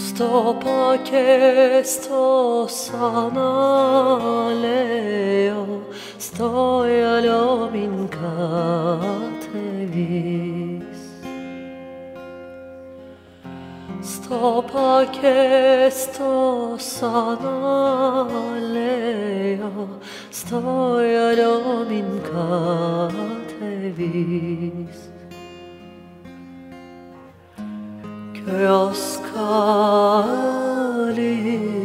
Sto che sto sana leo, sto alo min katevis. Sto che sto sana leo, sto alo min katevis. Köyaskali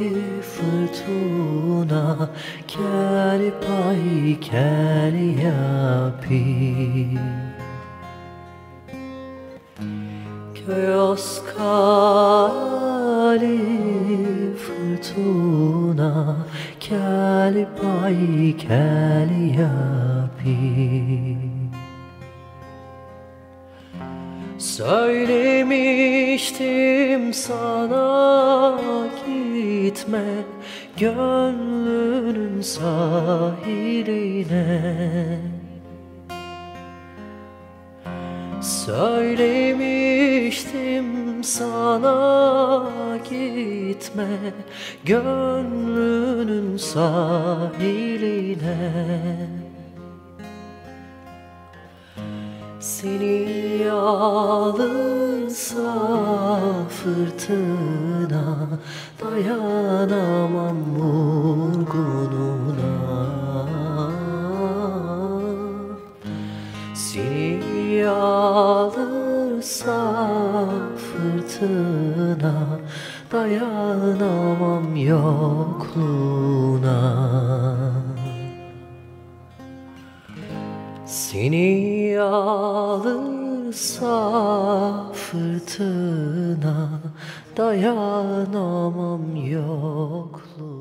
fırtına keli pay keli yapi. Köyaskali fırtına keli pay keli yapi. Söylemiştim sana gitme gönlünün sahiline. Söylemiştim sana gitme gönlünün sahiline. Seni alırsa fırtına dayanamam vurgununa. Seni alırsa fırtına dayanamam yokluğuna. Seni alırsa fırtına dayanamam yokluğuna.